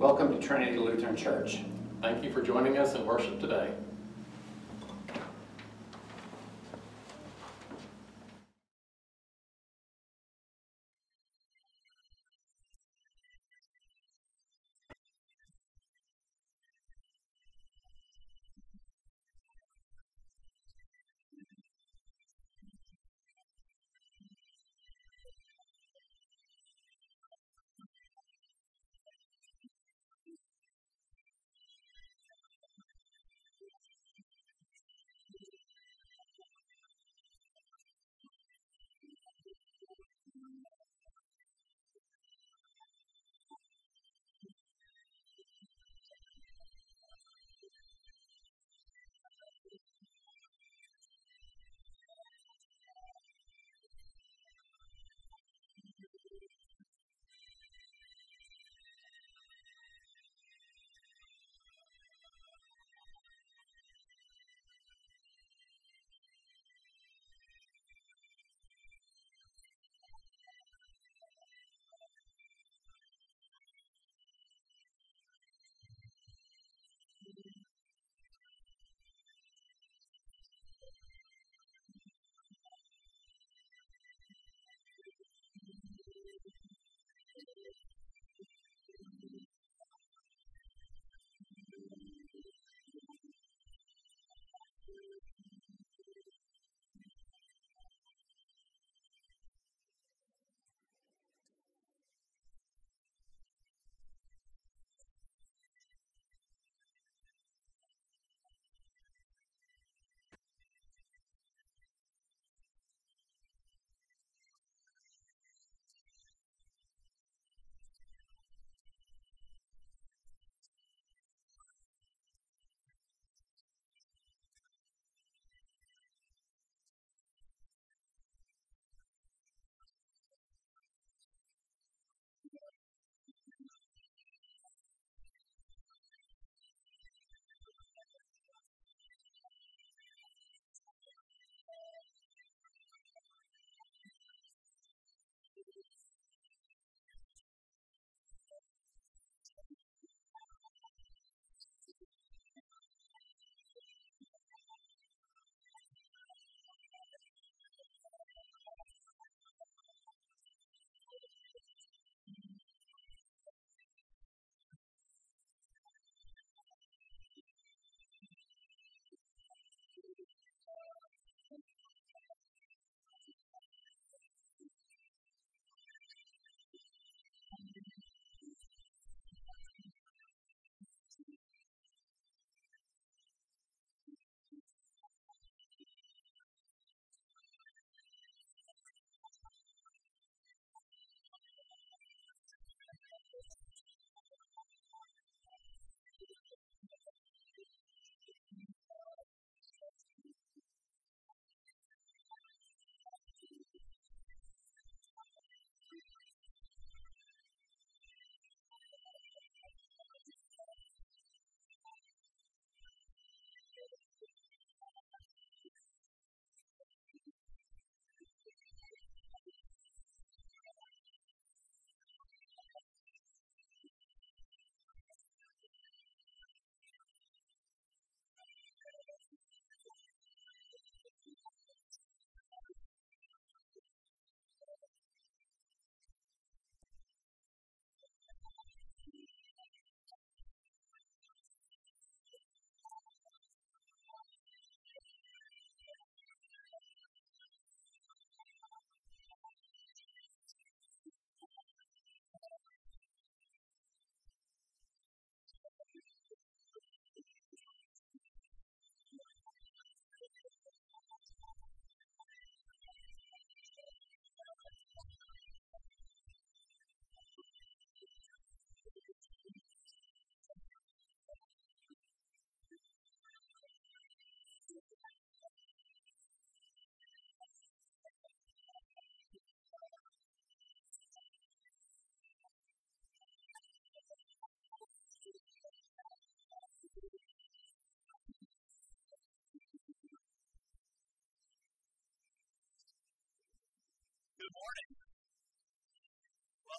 Welcome to Trinity Lutheran Church. Thank you for joining us in worship today.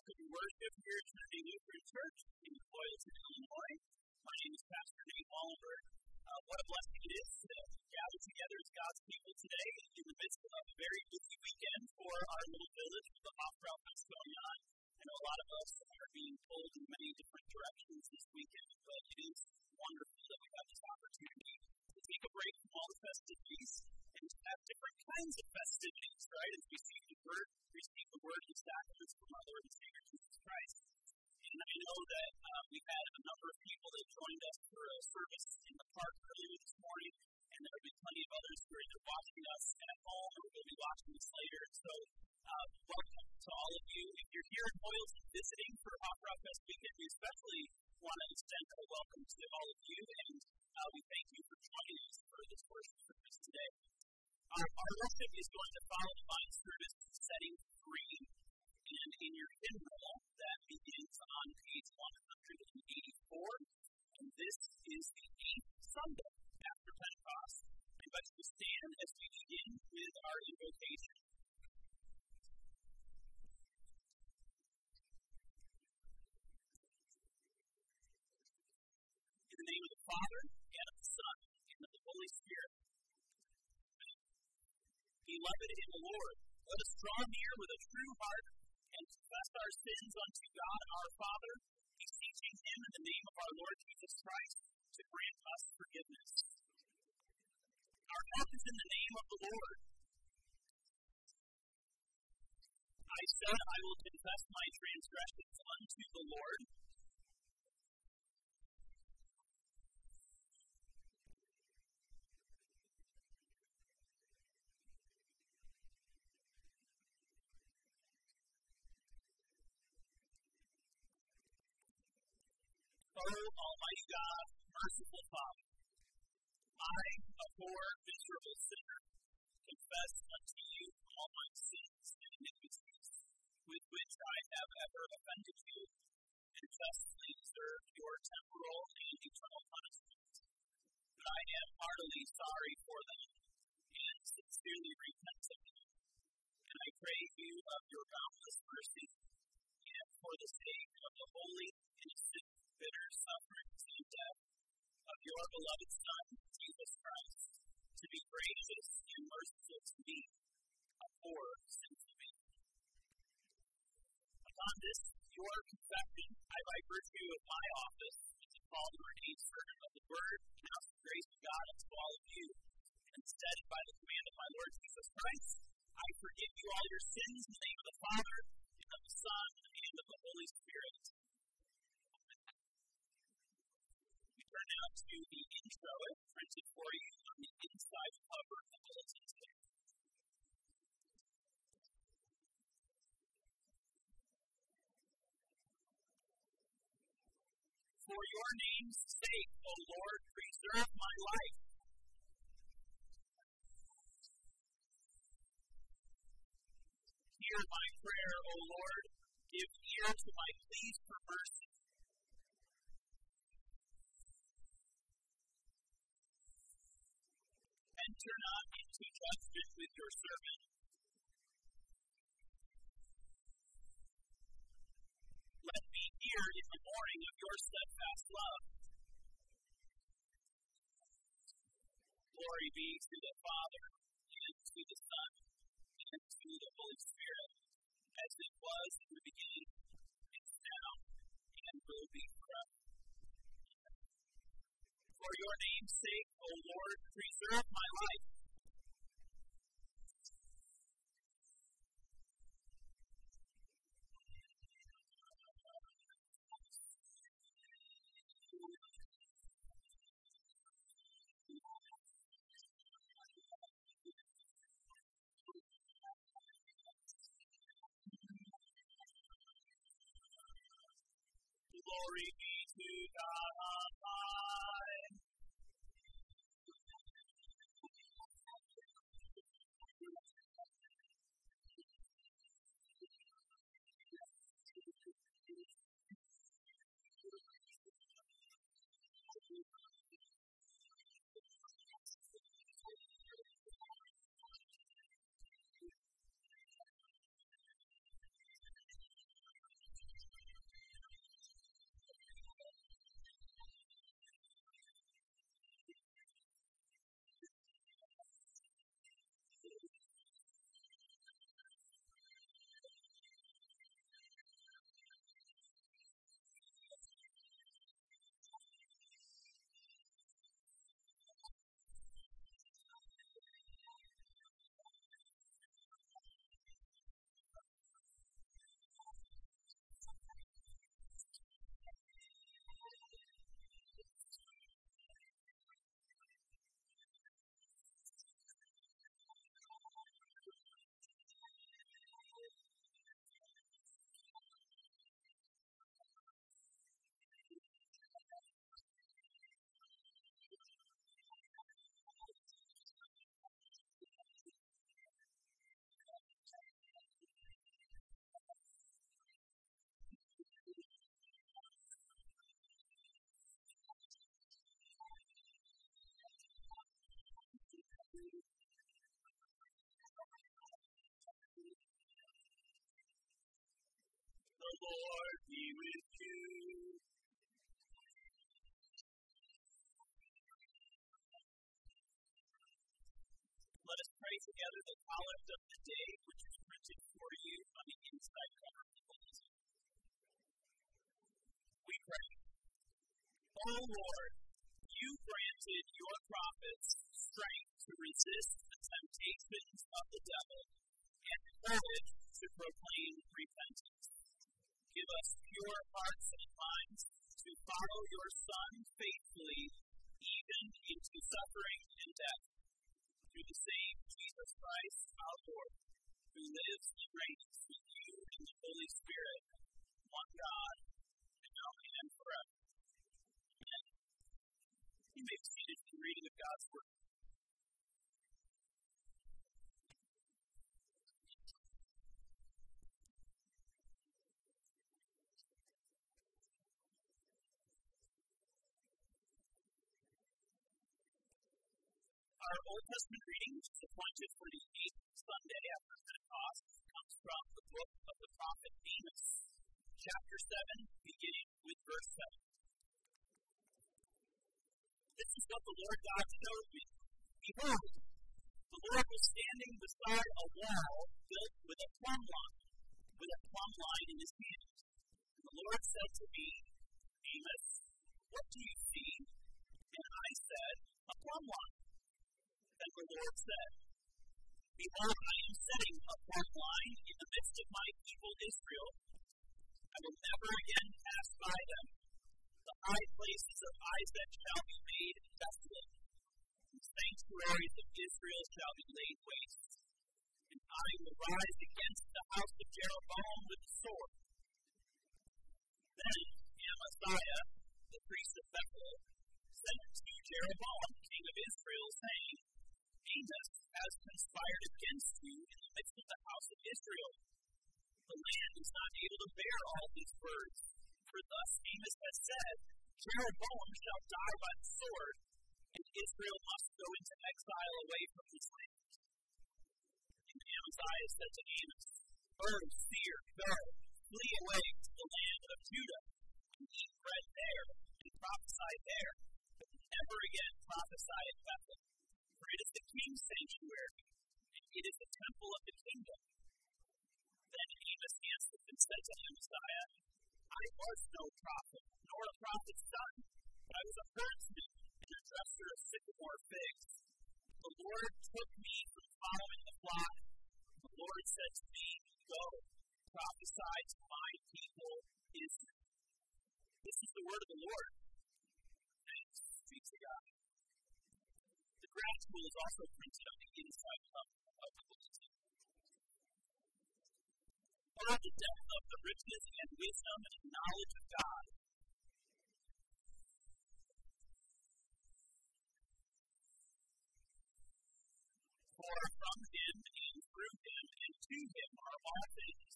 welcome to worship here at Trinity Lutheran Church in Loyalton, Illinois. My name is Pastor Nate Wallenberg. What a blessing it is to gather together as God's people today in the midst of a very busy weekend for our little village with the Hofbrau Fest going on. I know a lot of us are being pulled in many different directions this weekend, but it is wonderful that we have this opportunity to take a break from all the festivities and to have different kinds of festivities, right? As we receive the word and sacraments from our Lord and Savior Jesus Christ. And I know that we had a number of people that joined us for a service in the park earlier this morning, and there will be plenty of others who are either watching us at home or will be watching this later. So, welcome to all of you. If you're here in Loyalton visiting for Hofbrau Fest weekend, we especially want to extend a welcome to all of you, and we thank you for joining us for this worship service today. Our worship is going to follow divine service setting 3, and in your hymn roll that begins on page 184, and this is the 8th Sunday after Pentecost. I invite you to stand as we begin with our invocation. In the name of the Father, and of the Son, and of the Holy Spirit. Beloved in the Lord, let us draw near with a true heart and confess our sins unto God our Father, beseeching Him in the name of our Lord Jesus Christ to grant us forgiveness. Our help is in the name of the Lord. I said, I will confess my transgressions unto the Lord. O Almighty God, merciful Father, I, a poor, miserable sinner, confess unto you all my sins and iniquities, with which I have ever offended you, and justly deserve your temporal and eternal punishment. But I am heartily sorry for them, and sincerely repent of them. And I pray you of your boundless mercy, and for the sake of the holy, innocent, bitter sufferings and death of your beloved Son, Jesus Christ, to be gracious and merciful to me, a poor, sinful man. Upon this, your confession, I, by virtue of my office, as a called and ordained servant of the Word, pronounce the grace of God unto all of you, and steadied by the command of my Lord Jesus Christ, I forgive you all your sins in the name of the Father, and of the Son, and of the Holy Spirit. Turn now to the intro printed for you on the inside cover of the bulletin today. For your name's sake, O Lord, preserve my life. Hear my prayer, O Lord. Give ear to my pleas for mercy. Enter not into judgment with your servant. Let me hear in the morning of your steadfast love. Glory be to the Father, and to the Son, and to the Holy Spirit, as it was in the beginning, is now, and will be forever. For your name's sake, O Lord, preserve my life. Glory be to God on high. Lord be with you. Let us pray together the collect of the day, which is printed for you on the inside cover of the bulletin. We pray. O Lord, you granted your prophets strength to resist the temptations of the devil and courage to proclaim repentance. Give us pure hearts and minds to follow your Son faithfully, even into suffering and death. Through the same Jesus Christ, our Lord, who lives and reigns with you in the Holy Spirit, one God, now and forever. Amen. You may be seated for the reading of God's Word. Our Old Testament reading, which is appointed for the 8th Sunday after Pentecost, comes from the book of the prophet Amos, chapter 7, beginning with verse 7. This is what the Lord God showed me. Behold, the Lord was standing beside a wall built with a plumb line in his hand. And the Lord said to me, Amos, what do you see? And I said, a plumb line. Then the Lord said, behold, I am setting a plumb line in the midst of my people Israel. I will never again pass by them. The high places of Isaac shall be made desolate. The sanctuaries of Israel shall be laid waste. And I will rise against the house of Jeroboam with the sword. Then Amaziah, the priest of Bethel, sent to Jeroboam, king of Israel, saying, Amos has conspired against you in the midst of the house of Israel. The land is not able to bear all these words. For thus Amos has said, Jeroboam shall die by the sword, and Israel must go into exile away from this land. And Amaziah said to Amos, Birds, fear, go, flee away to the land of Judah, and eat bread there, and prophesy there, but never again prophesy at Bethel. For it is the king's sanctuary, and it is the temple of the kingdom. Then Amos answered and said to Amaziah, I was no prophet, nor a prophet's son, but I was a herdsman and a dresser of sycamore figs. The Lord took me from following the flock. The Lord said to me, Go, prophesy to my people Israel. This is the word of the Lord. Thanks be to God. The grad school is also printed on the inside cover of the bulletin. Oh, the depth of the riches and wisdom and knowledge of God. For from him and through him and to him are all things.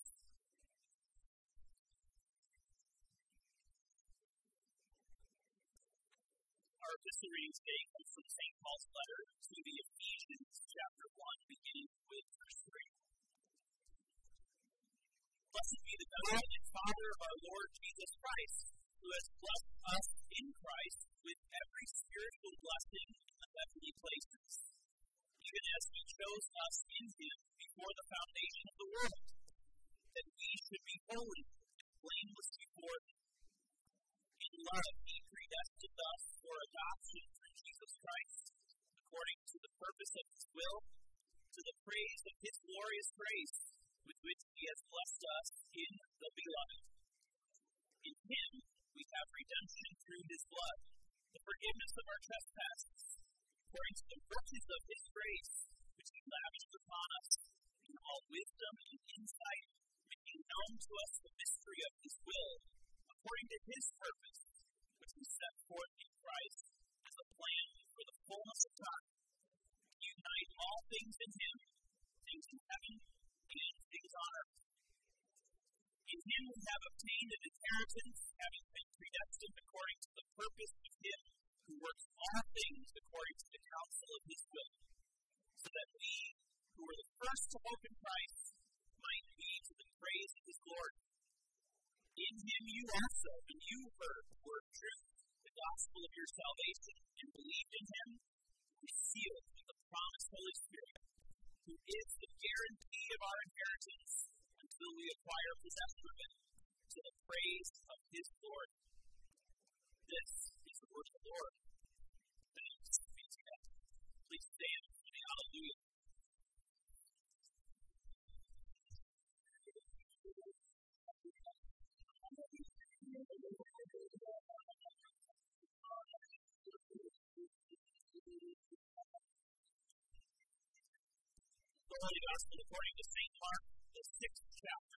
Our epistle reading today comes from St. Paul's letter to the Ephesians, chapter 1, beginning with verse 3. Blessed be the God and Father of our Lord Jesus Christ, who has blessed us in Christ with every spiritual blessing in the heavenly places, even as he chose us in him before the foundation of the world, that we should be holy and blameless before him. In love he predestined us for adoption through Jesus Christ, according to the purpose of his will, to the praise of his glorious grace, with which he has blessed us in the Beloved. In him we have redemption through his blood, the forgiveness of our trespasses, according to the riches of his grace, which he lavished upon us in all wisdom and insight, making known to us the mystery of his will, according to his purpose, which he set forth in Christ as a plan for the fullness of time, to unite all things in him, things in heaven and things on earth. In him we have obtained an inheritance, having been predestined according to the purpose of him who works all things according to the counsel of his will, so that we, who were the first to hope in Christ, might be to the praise of his glory. In him you also, when you heard the word of truth, the gospel of your salvation, and believed in him, were sealed with the promised Holy Spirit, who is the guarantee of our inheritance until we acquire possession of it, to the praise of his glory. This is the word of the Lord. Thanks be to God. Please stand for the Hallelujah. The Holy Gospel according to St. Mark, the 6th chapter.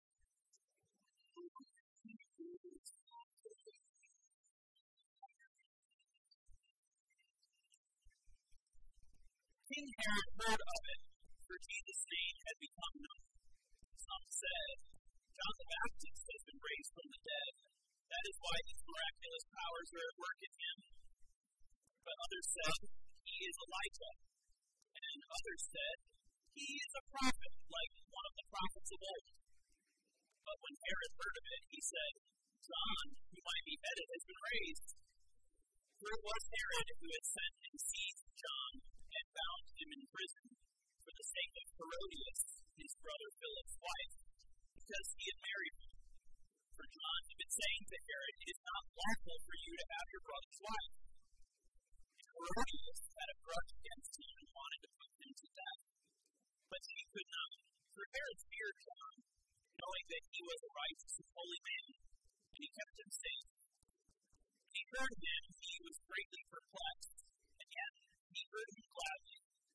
King Herod heard of it, for Jesus' name had become known. Some said, John the Baptist has been raised from the dead. That is why these miraculous powers are at work in him. But others said, he is Elijah. And others said, he is a prophet, like one of the prophets of old. But when Herod heard of it, he said, John, who might be beheaded, has been raised. For it was Herod who had sent and seized John and bound him in prison for the sake of Herodias, his brother Philip's wife, because he had married her. For John had been saying to Herod, it is not lawful for you to have your brother's wife. And Herodias had a grudge against him and wanted to put him to death. But she could not, for Herod feared John, knowing that he was a righteous and holy man, and he kept him safe. When he heard him, he was greatly perplexed, and yet he heard him gladly.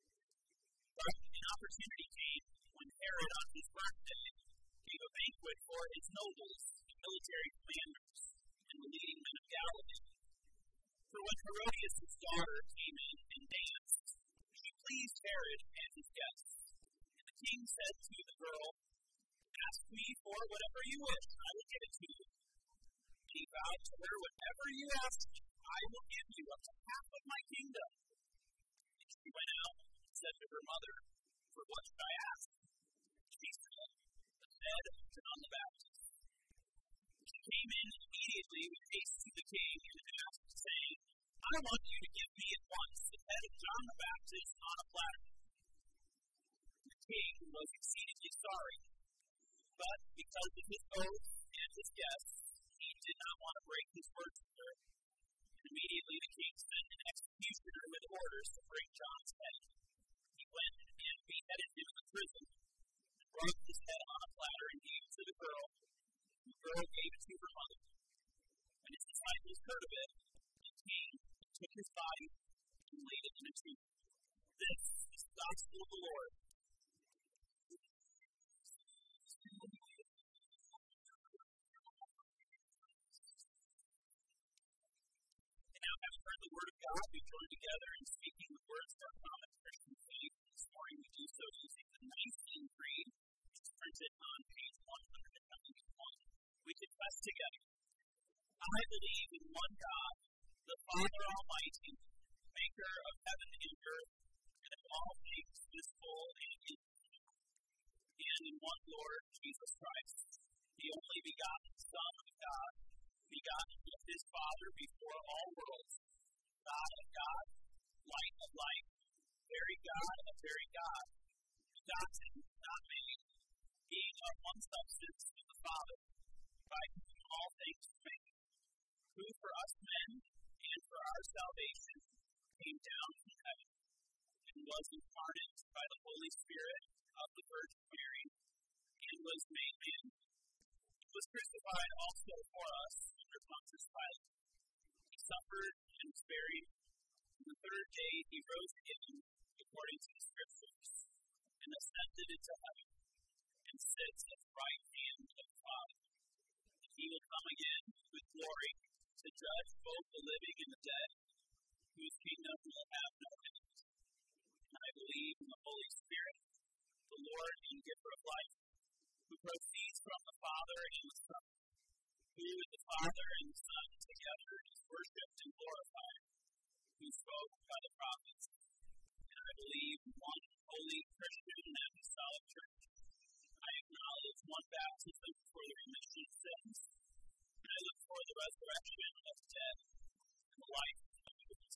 But an opportunity came when Herod, on his birthday, gave a banquet for his nobles, the military commanders, and the leading men of Galilee. For when Herodias' daughter came in and danced, she pleased Herod and his guests. And the king said to the girl, ask me for whatever you wish, and I will give it to you. And he vowed to her, whatever you ask me, I will give you up to half of my kingdom. And she went out and said to her mother, for what should I ask? She said, the head of John the Baptist. She came in immediately with haste to the king and asked, saying, I want you to give me at once the head of John the Baptist on a platter. The king was exceedingly sorry, but because of his oath and his guests, he did not want to break his word to her. And immediately the king sent an executioner with orders to bring John's head. He went and beheaded him in the prison, and brought his head on a platter and gave it to the girl. The girl gave it to her mother. When his disciples heard of it, they came and took his body and laid it in a tomb. This is the gospel of the Lord. The Word of God, we join together in speaking the words of our common Christian faith. This morning we do so using the Nicene Creed, which is printed on page 171. We confess together, I believe in one God, the Father Almighty, maker of heaven and earth, and of all things visible and invisible, and in one Lord, Jesus Christ, the only begotten Son of God, begotten of his Father before all worlds, God of God, light of light, very God of very God, begotten, not made, being of one substance with the Father, by whom all things were made, who for us men and for our salvation came down from heaven, and was incarnate by the Holy Spirit of the Virgin Mary, and was made man. He was crucified also for us under Pontius Pilate. He suffered and was buried. On the third day he rose again, according to the Scriptures, and ascended into heaven, and sits at the right hand of the Father. And he will come again with glory to judge both the living and the dead, whose kingdom will have no end. And I believe in the Holy Spirit, the Lord and giver of life, who proceeds from the Father and the Son, who with the Father and the Son together is worshipped and glorified, who spoke by the prophets. And I believe in one holy Christian and apostolic church. I acknowledge one baptism for the remission of sins, I look for the resurrection of the dead and the life of the living.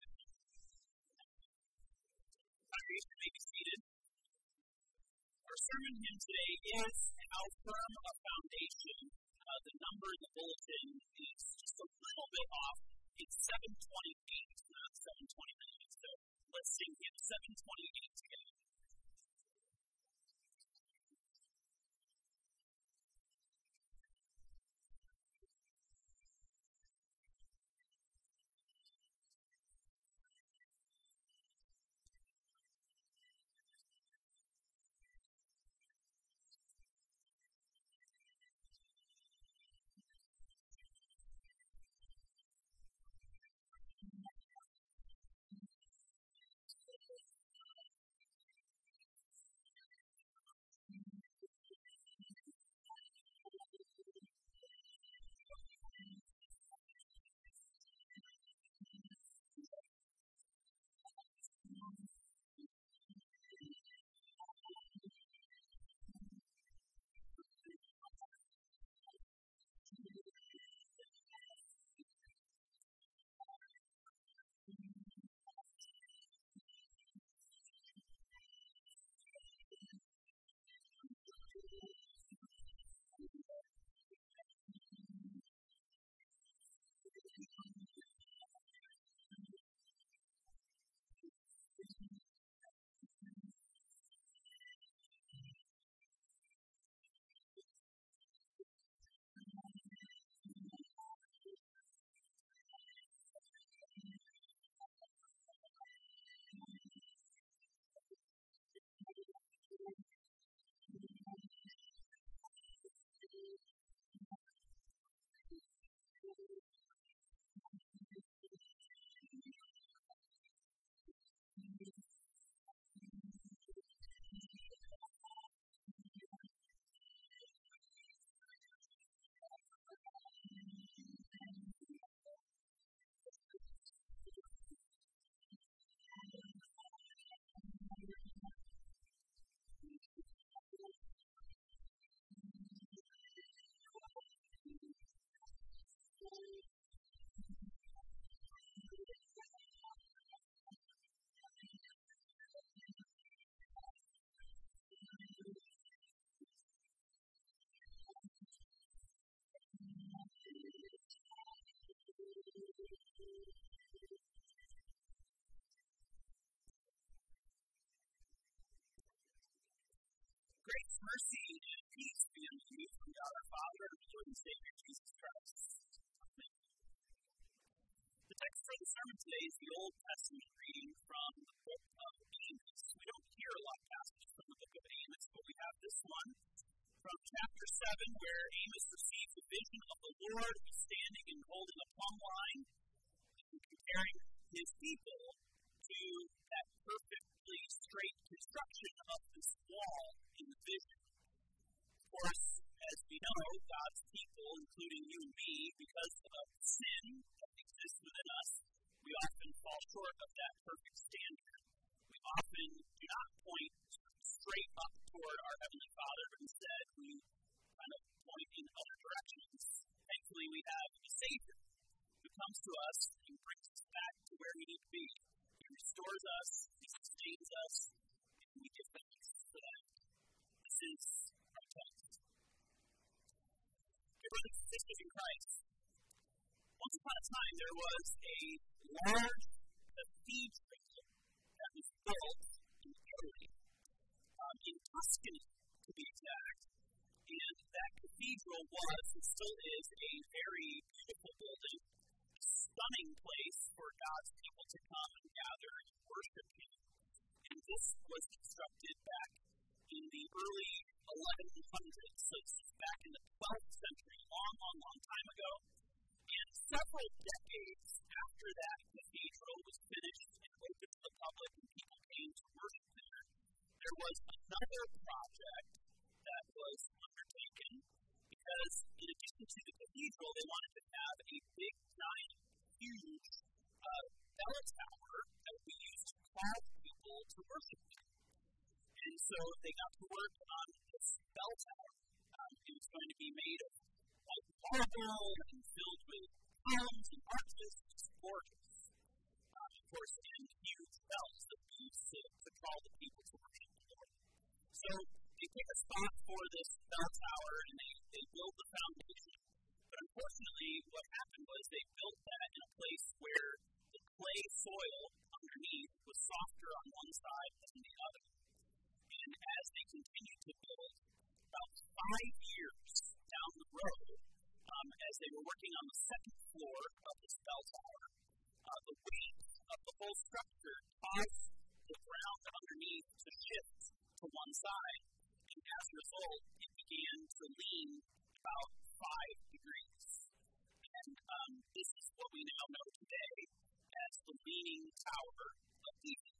Congregation may be seated. Our sermon hymn today is How Firm a Foundation. The number in the bulletin is just a little bit off. It's 728, not 729. So let's sing hymn 728 together. Grace, mercy, and peace be unto you from God our Father and Lord and Savior Jesus Christ. Amen. The text for the sermon today is the Old Testament reading from the book of Amos. We don't hear a lot of passages from the book of Amos, but we have this one from chapter 7 where Amos receives a vision of the Lord who's standing and holding a plumb line and comparing his people to that perfectly straight construction of this wall in the vision. Of course, as we know, God's people, including you and me, because of sin that exists within us, we often fall short of that perfect standard. We often do not point straight up toward our Heavenly Father, but instead we kind of point in other directions. Thankfully, we have a Savior who comes to us and brings us back to where we need to be. He restores us, He sustains us, and we give thanks for that. This is our text. Dear brothers and sisters in Christ, once upon a time there was a large cathedral that was built in Italy, in Tuscany to be exact, and that cathedral was and still is a very beautiful building, a stunning place for God's people to come and gather and worship Him. And this was constructed back in the early 1100s, so this is back in the 12th century, long time ago. And several decades after that cathedral was finished and opened to the public and people came to worship there, there was another project that was undertaken because in addition to the cathedral, they wanted to have a big, giant, huge bell tower that would be used to call people to worship there. And so they got to work on this bell tower. It was going to be made of quite marble and filled with palms and arches. It's gorgeous. Of course, and huge bells that we use to call the people to worship the Lord. So they pick a spot for this bell tower and they build the foundation. But unfortunately, what happened was they built that in a place where the clay soil underneath was softer on one side than the other. And as they continued to build, about 5 years down the road, as they were working on the second floor of this bell tower, the weight of the whole structure caused the ground underneath to shift to one side. And as a result, it began to lean about 5 degrees. And this is what we now know today as the Leaning Tower of Pisa.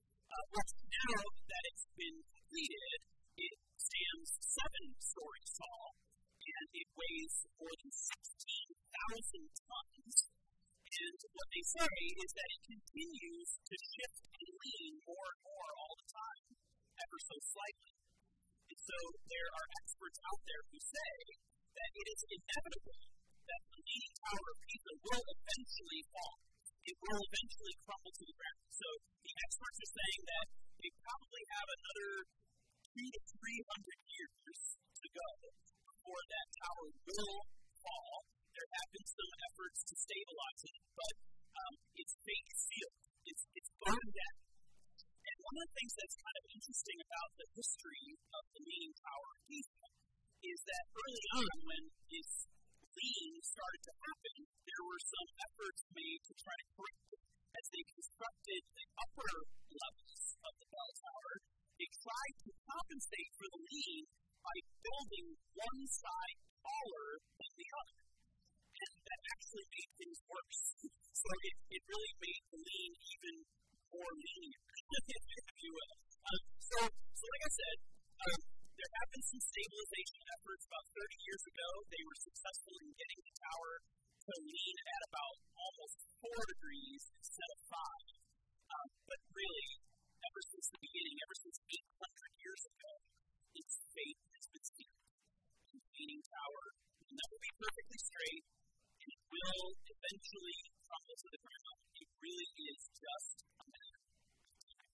Now that it's been completed, it stands 7 stories tall, and it weighs more than 16,000 tons. And what they say is that it continues to shift and lean more and more all the time, ever so slightly. And so there are experts out there who say that it is inevitable that the Leaning Tower of Pisa will eventually fall. It will eventually crumble to the ground. So the experts are saying that they probably have another 200 to 300 years to go before that tower will fall. There have been some efforts to stabilize it, but its fate is sealed. It's gone down. And one of the things that's kind of interesting about the history of the Leaning Tower of Pisa is that early on, when this lean started to happen, there were some efforts made to try to correct it. As they constructed the upper levels of the bell tower, they tried to compensate for the lean by building one side taller than the other. And that actually made things worse. So it really made the lean even more linear, if you will. So like I said, there have been some stabilization efforts. About 30 years ago, they were successful in getting the tower to lean at about almost 4 degrees instead of 5. But really, ever since the beginning, ever since 800 years ago, its fate has been sealed. The Leaning Tower will never be perfectly straight, and it will eventually crumble to the ground. It really is just a matter of time.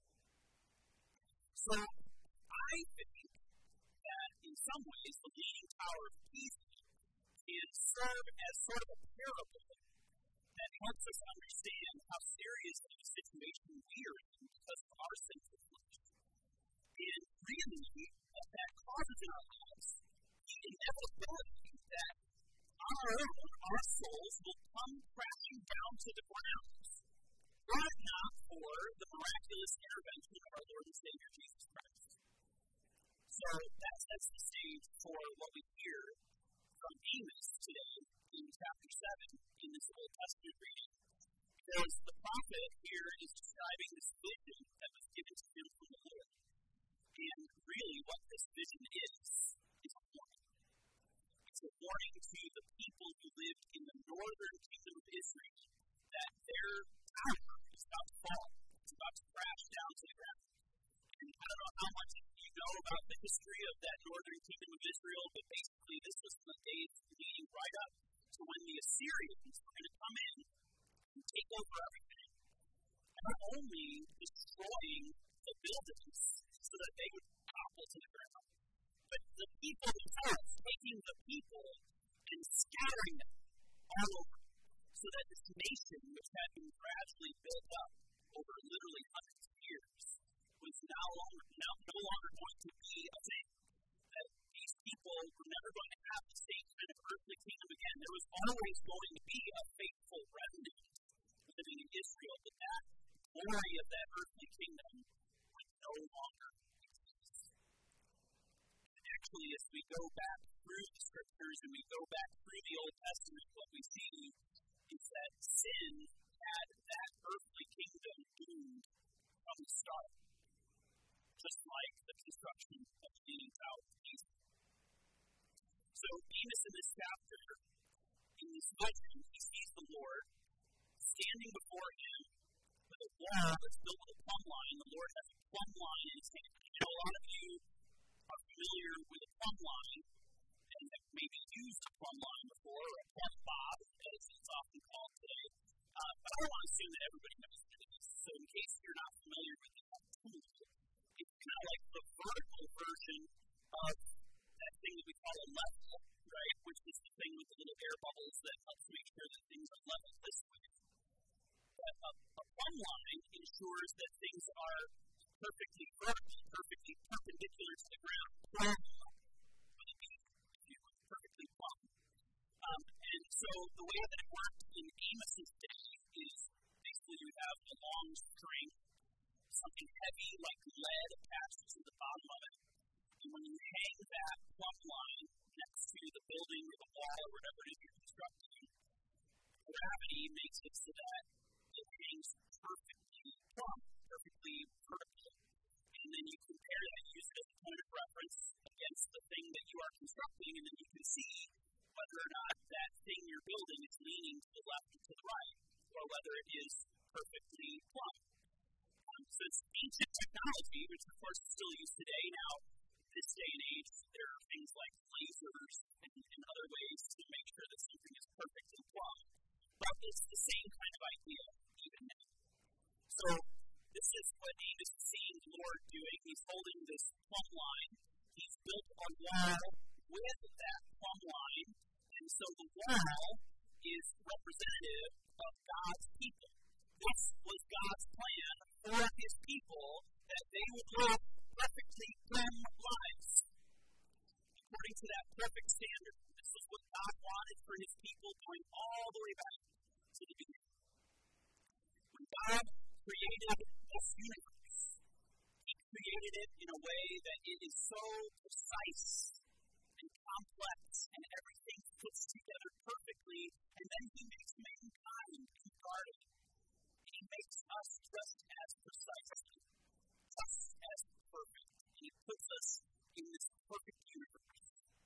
So I think that in some ways, the Leaning Tower of Pisa can serve as sort of a parable that helps us understand how serious of a situation we are in because of our sinful flesh. And really, what that causes in our lives, the inevitability that on our own, our souls will come crashing down to the ground, were it not for the miraculous intervention of our Lord and Savior Jesus Christ. So that sets the stage for what we hear from Amos today in chapter 7 in this Old Testament reading. Because the prophet here is describing this vision that was given to him from the Lord. And really what this vision is a warning. It's a warning to the people who lived in the northern kingdom of Israel that their tower is about to fall. It's about to crash down to the ground. And I don't know how much you know about the history of that northern kingdom of Israel, but basically this was the days leading right up to when the Assyrians were going to come in and take over everything. Not only destroying the buildings so that they would topple to the ground, but the people themselves, taking the people and scattering them all over, so that this nation, which had been gradually built up over literally hundreds of years, was no longer going to be a thing. That these people were never going to have the same kind of earthly kingdom again. There was always going to be a faithful remnant living in Israel, but that glory of that earthly kingdom would no longer exist. And actually, as we go back through the scriptures and we go back through the Old Testament, what we see is that sin had that earthly kingdom doomed from the start. Just like the construction of the Leaning Tower of Pisa. So Amos in this chapter, in this vision, he sees the Lord standing before him with a wall that's built with a plumb line. The Lord has a plumb line in his hand. I know a lot of you are familiar with a plumb line and have maybe maybe used a plumb line before, or a plumb bob, as it's often called today. But I don't want to assume that everybody knows what it is. So in case you're not familiar with the tool, it's kind of like the vertical version of that thing that we call a level, right? Which is the thing with the little air bubbles that helps make sure that things are level this way. But a plumb line ensures that things are perfectly vertical, perfectly perpendicular to the ground. Plumb, perfectly plumb. And so the way that it worked in Amos's day is basically you have a long string, something heavy like lead attached to the bottom of it. And when you hang that plumb line next to the building or the wall or whatever it is you're constructing, gravity makes it so that it hangs perfectly plumb, perfectly vertical. And then you compare that, use it as a point of reference against the thing that you are constructing, and then you can see whether or not that thing you're building is leaning to the left or to the right, or whether it is perfectly plumb. So it's ancient technology, which of course is still used today. Now, this day and age, there are things like lasers and other ways to make sure that something is perfectly plumb. But it's the same kind of idea even now. So this is what Amos is seeing the Lord doing. He's holding this plumb line. He's built a wall with that plumb line. And so the wall is representative of God's people. This was God's plan for his people, that they would live perfectly plumb lives. According to that perfect standard, this is what God wanted for his people going all the way back to the beginning. When God created this universe, he created it in a way that it is so precise and complex, and everything fits together perfectly, and then he makes mankind in the garden. And he makes us just as precise, just as perfect, and he puts us in this perfect universe.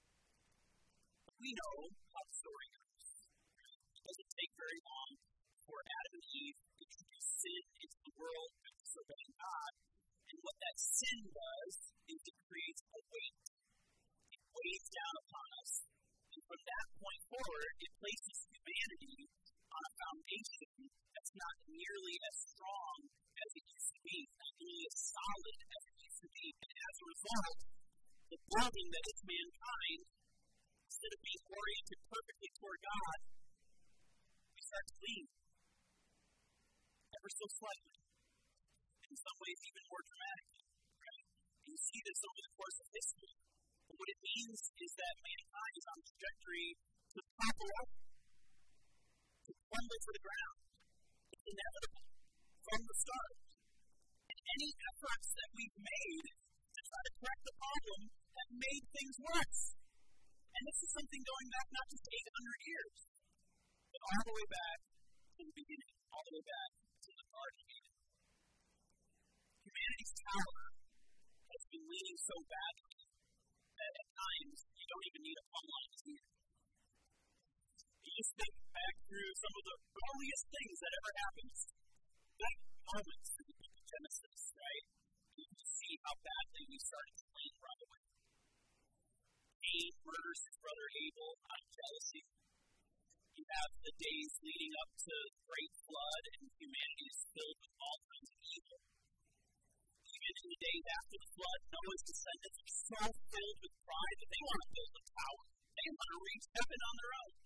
But we know how the story goes. It doesn't take very long for Adam and Eve to introduce sin into the world by disobeying God, and what that sin does is it creates a weight. It weighs down upon us, and from that point forward, it places humanity on a foundation that's not nearly as strong as it used to be, not nearly as solid as it used to be, and as a result, the building that is mankind, instead of being oriented perfectly toward God, we start to lean, ever so slightly, in some ways even more dramatically, right? And you see this over the course of history. But what it means is that mankind is on a trajectory to topple over, to crumble to the ground. It's inevitable from the start. And any efforts that we've made to try to correct the problem have made things worse. And this is something going back not just 800 years, but all the way back to the beginning, all the way back to the Garden of Eden. Humanity's power has been leaning so badly that at times you don't even need a plumb line to see it. You just think back through some of the earliest things that ever happened, big moments in the book of Genesis, right? You can see how badly we started to lean right away. Cain murders his brother Abel out of jealousy. You have the days leading up to the great flood, and humanity is filled with all kinds of evil. Even in the days after the flood, Noah's descendants are so filled with pride that they want to build a tower. They want to reach heaven on their own.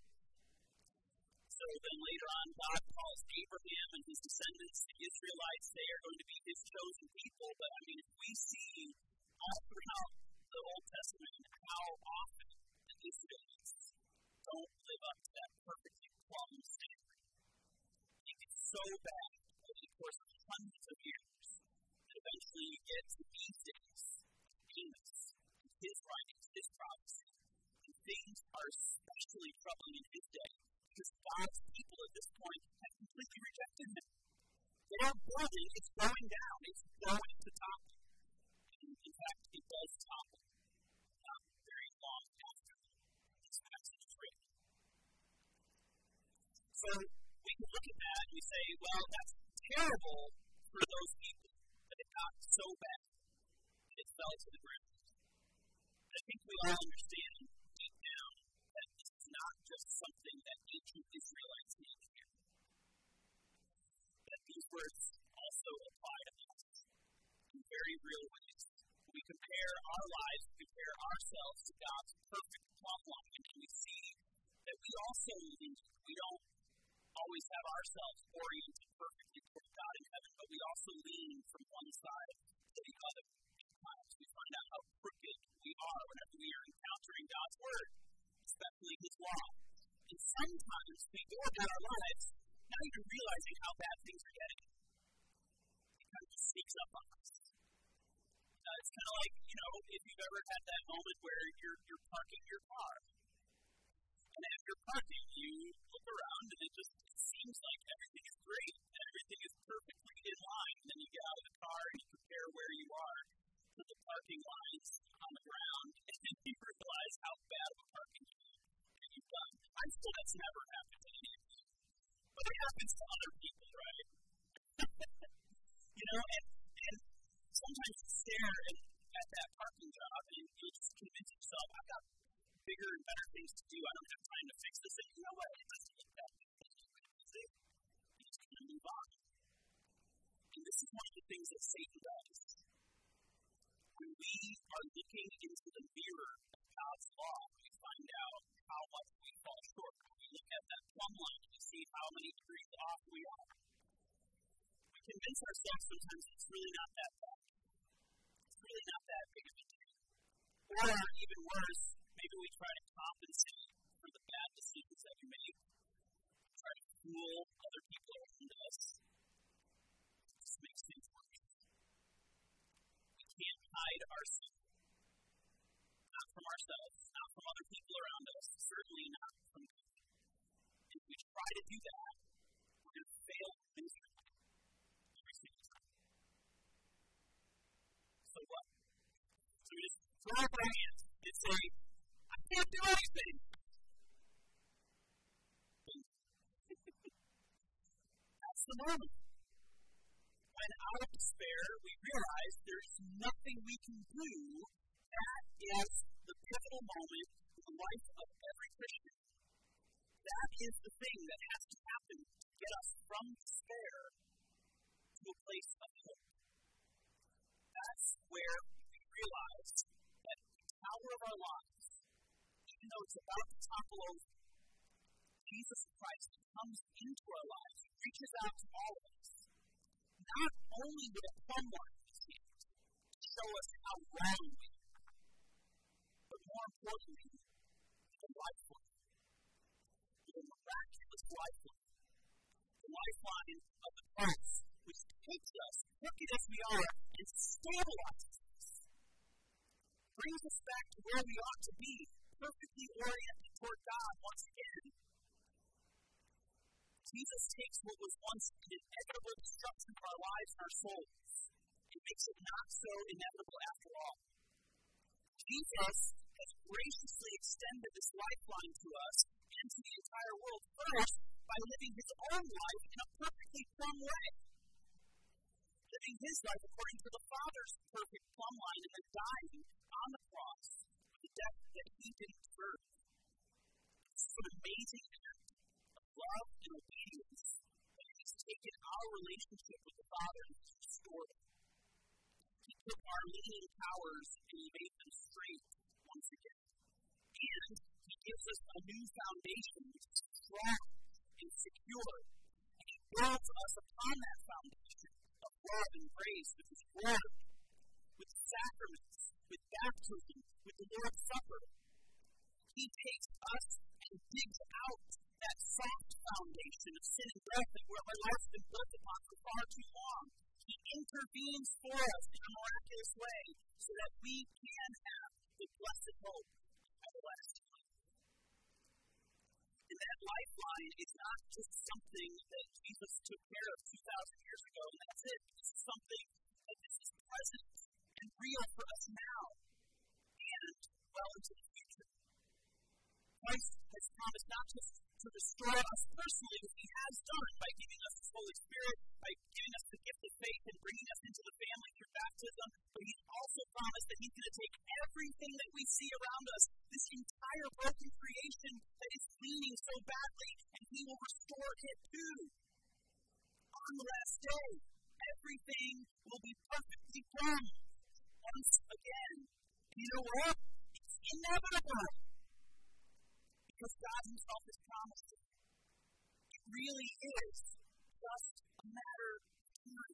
So then later on, God calls Abraham and his descendants, the Israelites. They are going to be his chosen people. But I mean, if we see all throughout the Old Testament how often the Israelites don't live up to that perfectly plumb standard. It gets so bad over the course of hundreds of years that eventually you get to these days, Amos, his writings, his prophecy, and things are especially troubling in his day because God's people at this point have completely rejected him. Their building is going down. It's going to topple. And in fact, it does topple not very long after this passage is written. So we can look at that and we say, well, that's terrible for those people that it got so bad that it fell to the ground. But I think we all understand deep down and we don't always have ourselves oriented perfectly toward God in heaven, but we also lean from one side to the other. Sometimes we find out how crooked we are whenever we are encountering God's Word, especially His law. And sometimes we go about our lives not even realizing how bad things are getting. It kind of just sneaks up on us. It's kind of like, if you've ever had that moment where you're parking your car. And as you're parking, you look around and it seems like everything is great. Everything is perfectly in line. And then you get out of the car and you compare where you are to the parking lines on the ground. And then you realize how bad of a parking that you've done. I'm sure that's never happened to any of you. But it happens to other people, right? And sometimes you stare at that parking job and you'll just convince yourself, I've got bigger and better things to do. I don't have time to fix this. And you know what? It doesn't look that big. You just kind of move on. And this is one of the things that Satan does. When we are looking into the mirror of God's law, we find out how much we fall short. When we look at that plumb line, we see how many degrees off we are. We convince ourselves sometimes it's really not that bad. It's really not that big of a deal. Or even worse, maybe we try to compensate for the bad decisions that we make. We try to fool other people around us. It just makes things worse. We can't hide our sin. Not from ourselves, not from other people around us, certainly not from God. If we try to do that, we're going to fail miserably every single time. So what? So we just throw up our hands and say, I can't do anything. That's the moment. When out of despair, we realize there's nothing we can do. That is the pivotal moment in the life of every Christian. That is the thing that has to happen to get us from despair to a place of hope. That's where we realize that the tower of our lives, even though it's about to topple over, Jesus Christ comes into our lives, He reaches out to all of us, not only with a plumb line in His hand to show us how wrong we are, but more importantly, the lifeline, the miraculous lifeline, the lifeline of the cross, which takes us, crooked as we are, and stabilizes us, brings us back to where we ought to be, perfectly oriented toward God once again. Jesus takes what was once an inevitable destruction of our lives and our souls and makes it not so inevitable after all. Jesus has graciously extended this lifeline to us and to the entire world, first by living His own life in a perfectly plumb way. Living His life according to the Father's perfect plumb line and then dying on the cross with the death that He didn't deserve. It's an amazing act of love and obedience that He's taken our relationship with the Father and He's restored it. He took our leaning towers and He made them straight once again. And He gives us a new foundation which is strong and secure. And He builds us upon that foundation of love and grace with His Word, with sacraments, with baptism, with the Lord's Supper. He takes us and digs out that soft foundation of sin and death that where our lives have been built upon for far too long. He intervenes for us in a miraculous way so that we can have the blessed hope of everlasting life. And that lifeline is not just something that Jesus took care of 2,000 years ago, and that's it. This is something that is present and real for us now and well into the future. Christ has promised not just to restore us personally, as He has done by giving us His Holy Spirit, by giving us the gift of faith and bringing us into the family through baptism, but He's also promised that He's going to take everything that we see around us, this entire broken creation that is leaning so badly, and He will restore it too. On the last day, everything will be perfectly done once again. And you know what? It's inevitable. Because God Himself himself has promised it. It really is just a matter of time.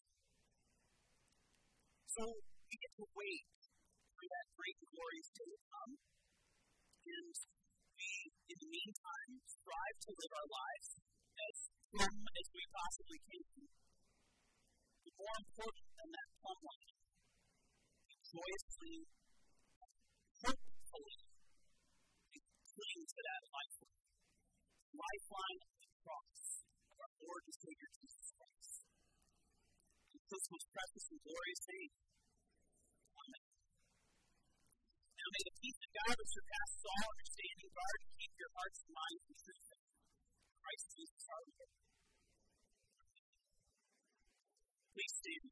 So we get to wait for that great and glorious day to come. And we, in the meantime, strive to live our lives as plumb as we possibly can. But more important than that plumb line, we joyously, hopefully, cling to that lifeline. Lifeline of the cross of our Lord and Savior Jesus Christ. In this most precious and glorious name. Amen. Now may the peace of God which surpasses all understanding guard and keep your hearts and minds in truth. Christ Jesus our Lord. Please stand.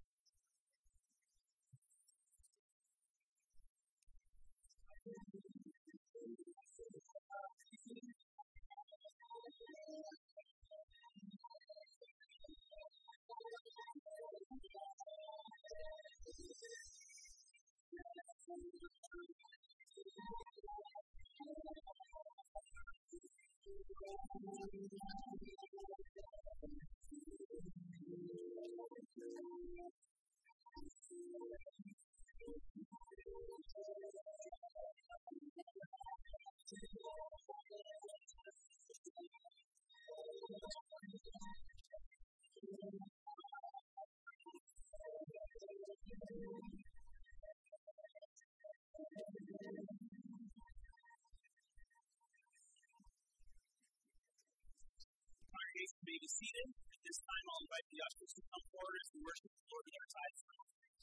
May be seated. At this time, I'll invite the ushers to come forward as we worship the Lord with our tithes and offerings.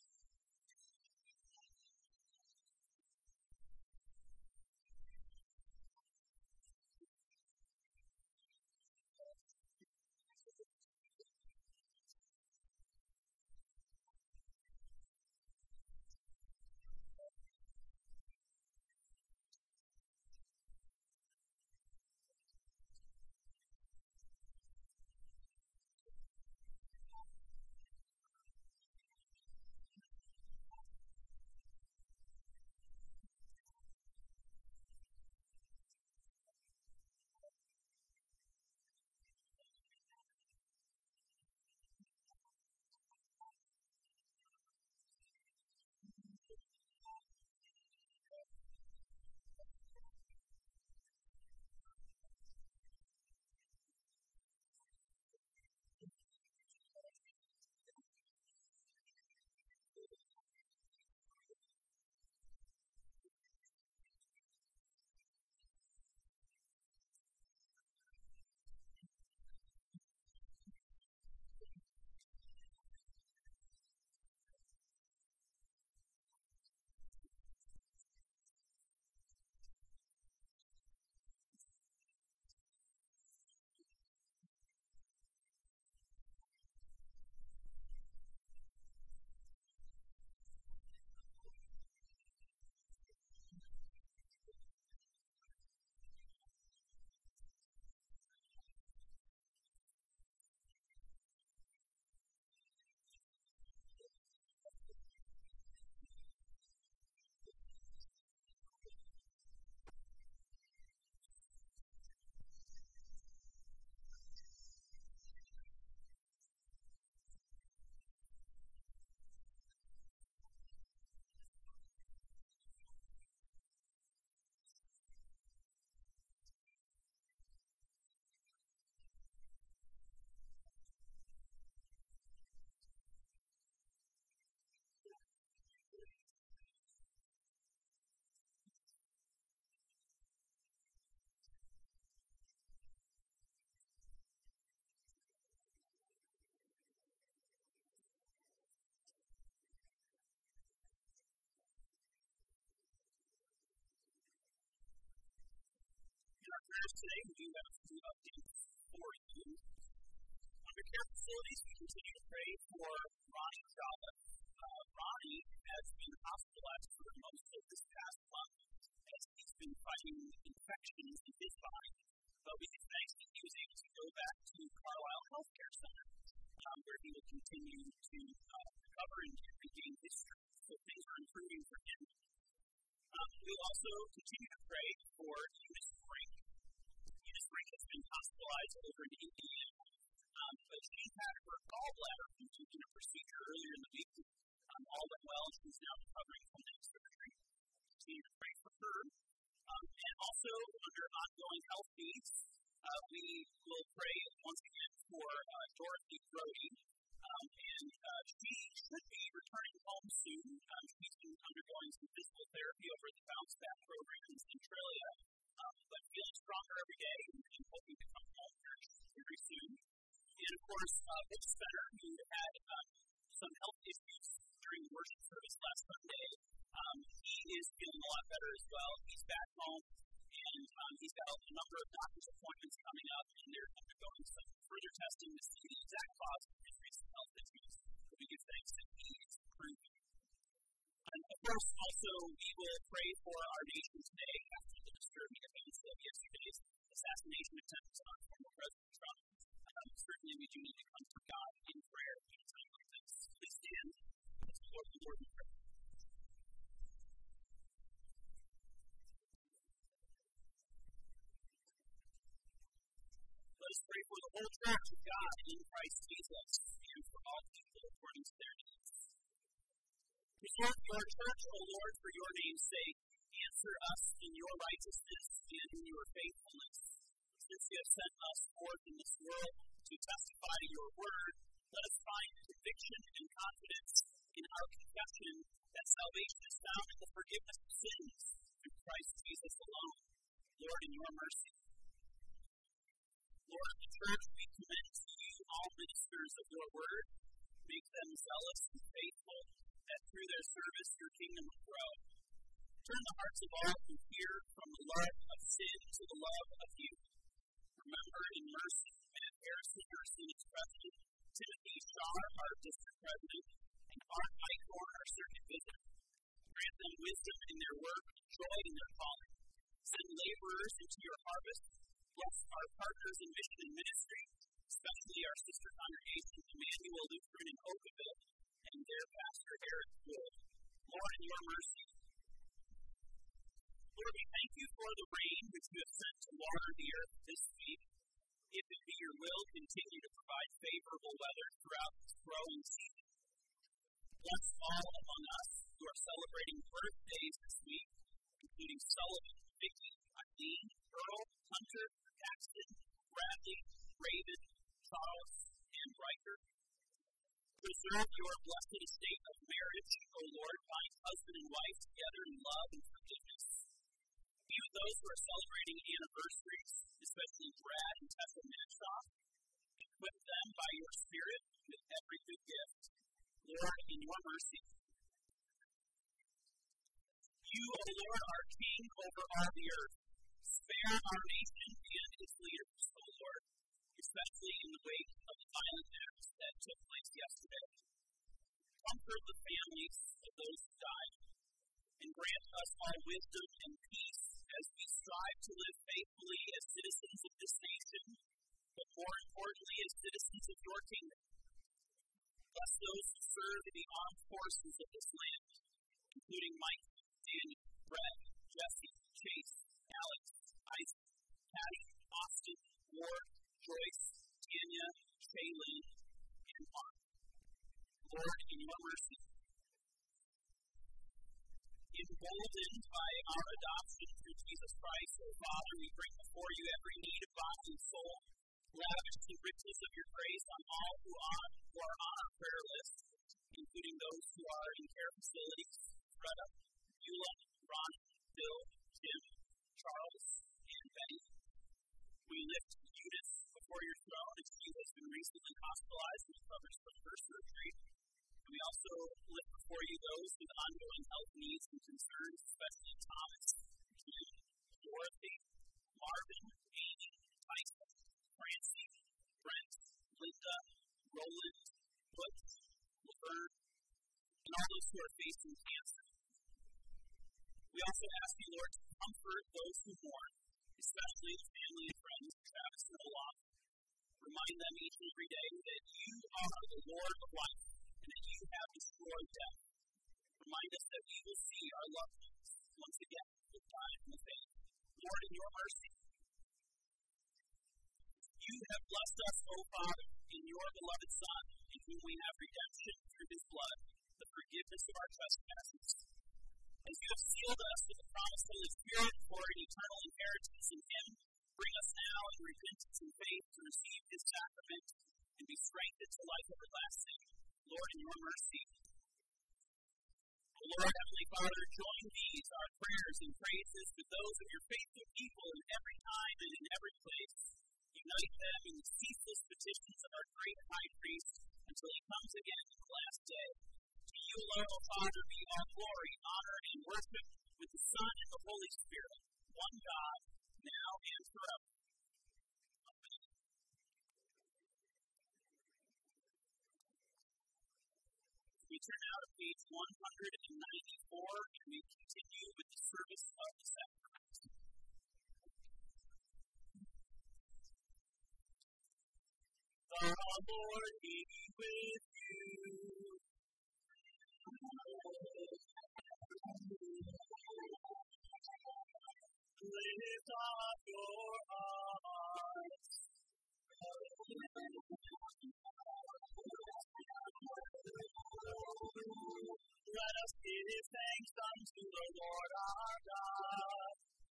Today, we do have a few updates for you. Under care facilities, we continue to pray for Ronnie Java. Ronnie has been hospitalized for most of this past month as he's been fighting infections in his body. But we give thanks that he was able to go back to Carlisle Healthcare Center, where he will continue to recover and regain his strength. So things are improving for him. We also continue to pray for Eunice Frank. Eunice Also, under ongoing health needs, we will pray once again for Dorothy Brody. She should be returning home soon. She's been undergoing some physical therapy over at the Bounce Back program in Centralia, but feeling stronger every day and hoping to come home very soon. And of course, Mitch Center, who had some health issues during the worship service last Sunday, he is feeling a lot better as well. He's back home, and he's got a number of doctor's appointments coming up, and they're undergoing some further testing to see the exact cause of his recent health issues. So we give thanks that he is improving. And of course, also, we will pray for our nation today after the disturbing events of yesterday's assassination attempt on former President Trump. Certainly, we do need to come to God in prayer at a time like this. Please stand as we Lord the Lord in prayer. Let us pray for the whole church of God in Christ Jesus and for all people according to their needs. Preserve your church, O Lord, for your name's sake. Answer us in your righteousness and in your faithfulness. Since you have sent us forth in this world to testify to your word, let us find conviction and confidence in our confession that salvation is found in the forgiveness of sins through Christ Jesus alone. Lord, in your mercy. Lord, the church, we commend to you all ministers of your word. Make them zealous and faithful, that through their service your kingdom will grow. Turn the hearts of all who hear from the love of sin to the love of you. Remember in mercy Matt Harrison, our Senate's president, Timothy Shaw, our district president, and Art Eichhorn, our circuit visitor. Grant them wisdom in their work and joy in their calling. Send laborers into your harvest. Bless our partners in mission and ministry, especially our sister congregation, Emmanuel Lutheran in Oakville, and their pastor, Eric Wood. Lord, in your mercy. Lord, we thank you for the rain which you have sent to water the earth this week. If it be your will, continue to provide favorable weather throughout this growing season. Bless all among us who are celebrating birthdays this week, including Sullivan, Vicky, Eileen, Earl, Hunter, Paxton, Bradley, Raven, Charles, and Riker. Preserve your blessed estate of marriage, O Lord, bind husband and wife together in love and forgiveness. Be with those who are celebrating anniversaries, especially Brad and Tessa Manshaw. Equip them by your Spirit with every good gift. Lord, in your mercy. You, O Lord, are King over all the earth. Spare our nation and its leaders, O Lord, especially in the wake of the violent acts that took place yesterday. Comfort the families of those who died, and grant us all wisdom and peace as we strive to live faithfully as citizens of this nation, but more importantly as citizens of your kingdom. Bless those who serve in the armed forces of this land, including Mike, Daniel, Brett, Jesse, Chase, Alex, Isaac, Patty, Austin, Ward, Joyce, Tanya, Shaylin, and Mark. Lord, in your mercy. Emboldened by our adoption through Jesus Christ, O Father, we bring before you every need of body and soul. Lavish the riches of your grace on all who are on our prayer list, including those who are in care facilities, Greta, Eula, Ron, Bill, Jim, Charles, and Betty. We lift Judith before your throne as she has been recently hospitalized and recovers from her surgery. And we also lift before you those with ongoing health needs and concerns, especially Thomas, Jim, Dorothy, Marvin, Amy, Tyson, Francie, Brent, Linda, Roland, Butch, Laverne, and all those who are facing cancer. We also ask you, Lord, to comfort those who mourn, especially the family and friends of Travis and Olaf. Remind them each and every day that you are the Lord of life and that you have destroyed death. Remind us that we will see our loved ones once again with time in the faith. Lord, in your mercy. You have blessed us, O Father, in your beloved Son, in whom we have redemption through his blood, the forgiveness of our trespasses. As you have sealed us with the promised Holy Spirit for an eternal inheritance inheritance in Him. Bring us now in repentance and faith to receive His sacrament and be strengthened to life everlasting. Lord, in your mercy. Lord, Heavenly Father, join these, our prayers and praises, with those of your faithful people in every time and in every place. Unite them in the ceaseless petitions of our great High Priest until He comes again in the last day. To you, Lord, O Father, be all glory, honor, and worship with the Son and the Holy Spirit, one God, now and forever. Amen. We turn now to page 194, and we continue with the service of the sacrament. The Lord be with you. Lift up your hearts. Let us give thanks unto the Lord our God.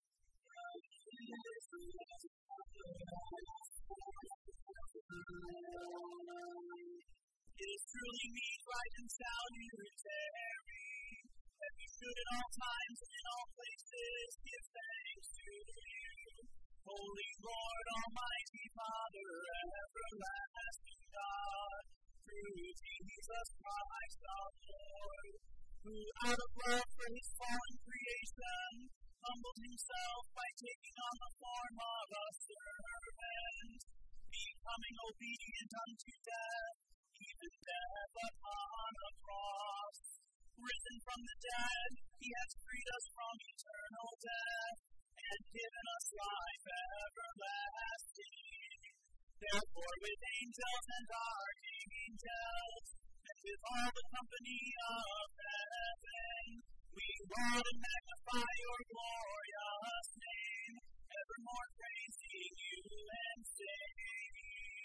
It is truly meet, right, and salutary that we should at all times and in all places give thanks to you, Holy Lord, Almighty Father, everlasting God, through Jesus Christ our Lord, who out of love for His fallen creation humbled Himself by taking on the form of a servant, becoming obedient unto death, even death upon a cross. Risen from the dead, He has freed us from eternal death and given us life everlasting. Therefore, with angels and archangels, and with all the company of heaven, we laud and magnify your glorious name, evermore praising you and singing.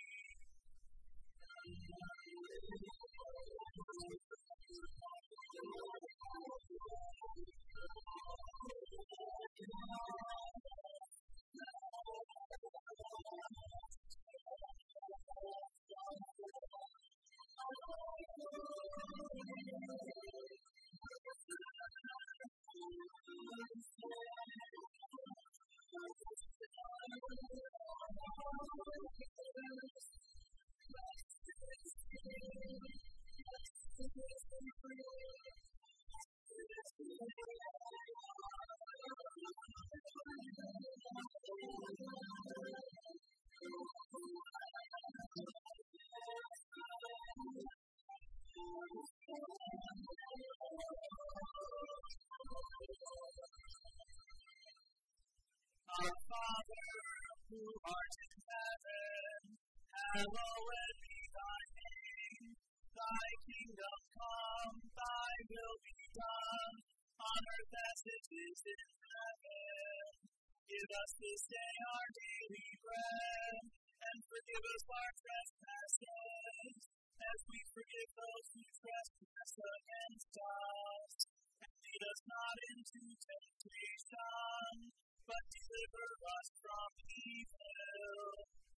Our Father, who art in heaven, hallowed be thy name. Thy kingdom come, thy will be done, on earth as it is in heaven. Give us this day our daily bread, and forgive us our trespasses, as we forgive those who trespass against us. And lead us not into temptation, but deliver us from evil.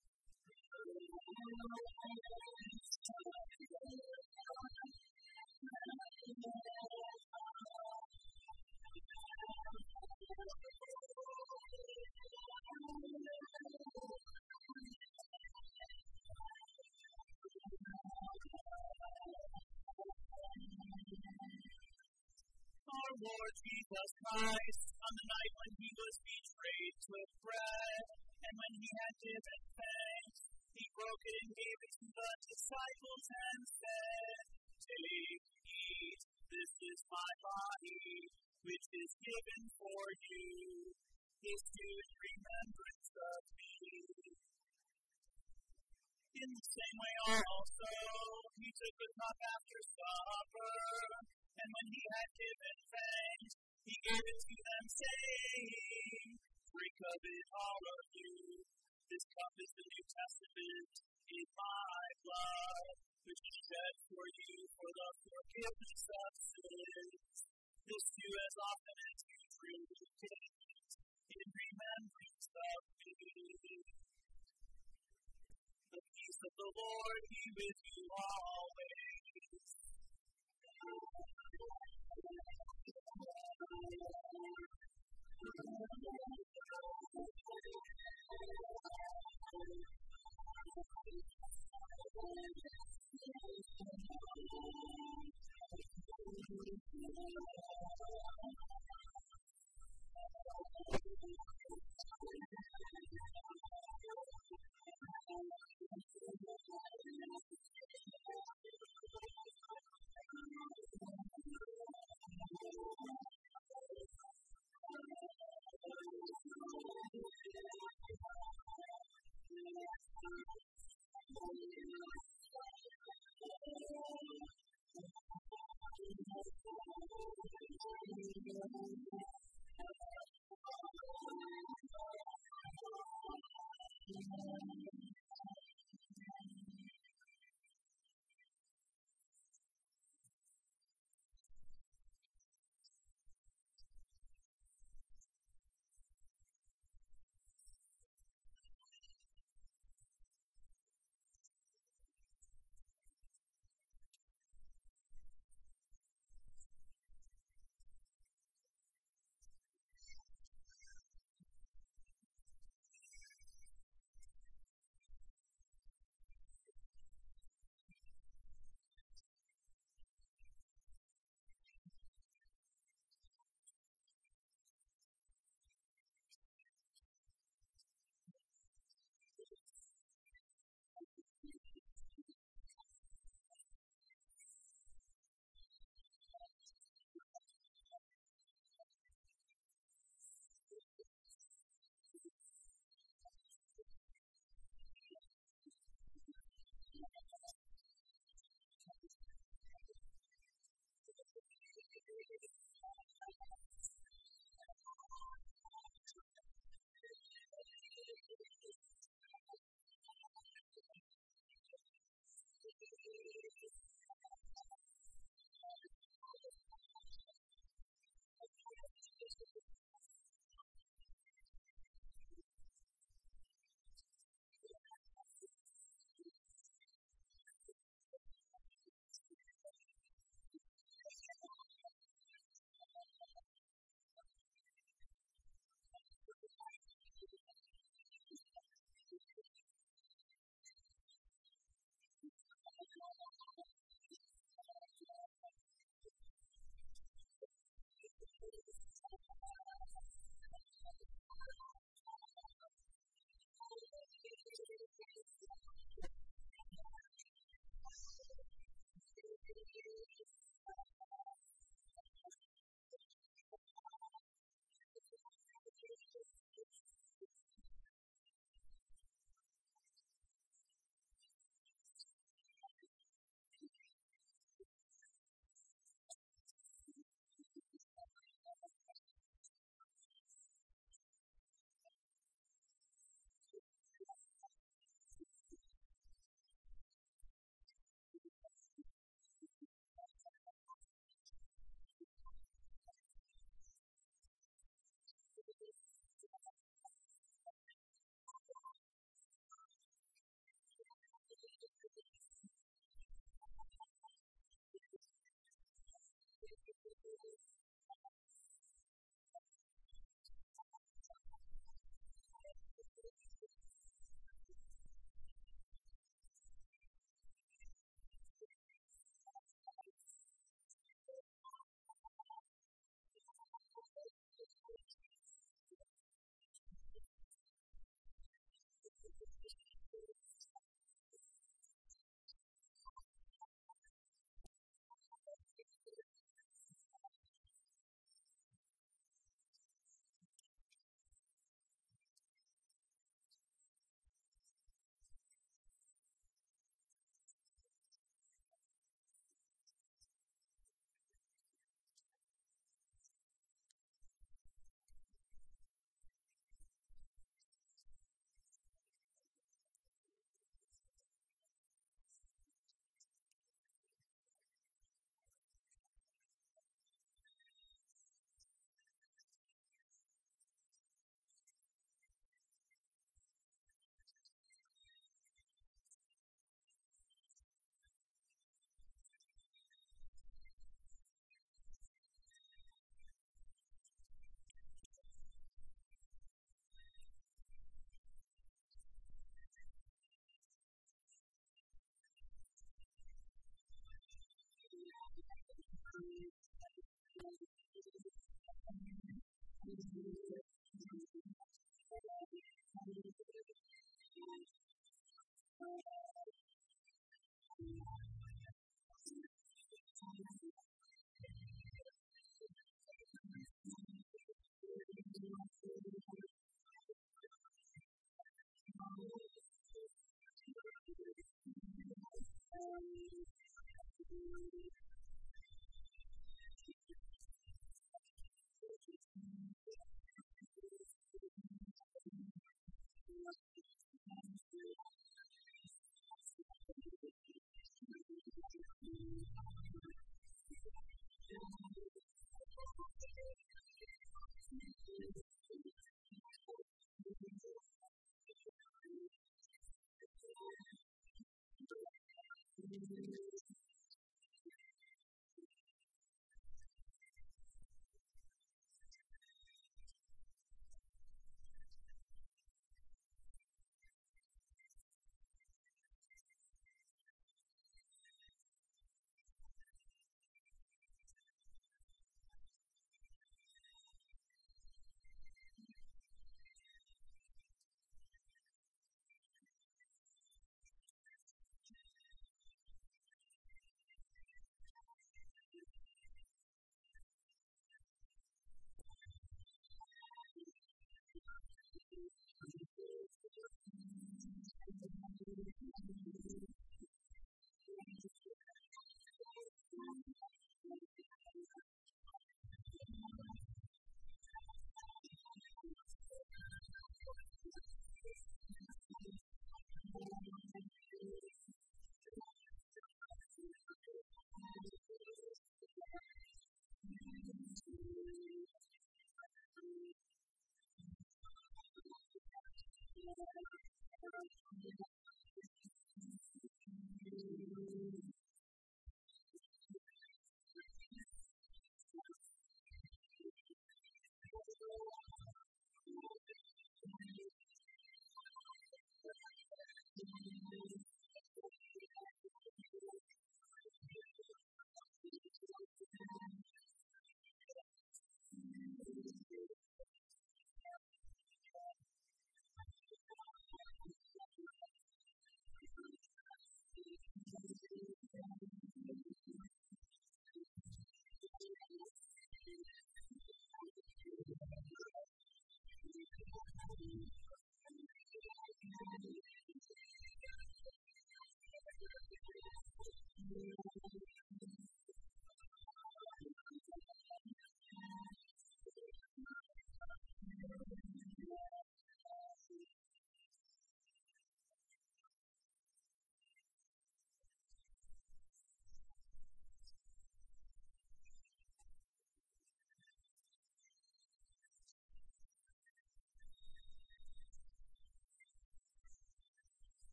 Our Lord Jesus Christ, on the night when He was betrayed, took bread, and when He had given thanks, He broke it and gave it to the disciples and said, "Take, eat, this is my body, which is given for you. This do in remembrance of me." In the same way also, He took the cup after supper, and when He had given thanks, He gave it to them, saying, "Drink of it, all of you. This cup is the New Testament in my blood, which is shed for you for the forgiveness of sins. This do as often as you drink it in remembrance peace of the Lord be with you always.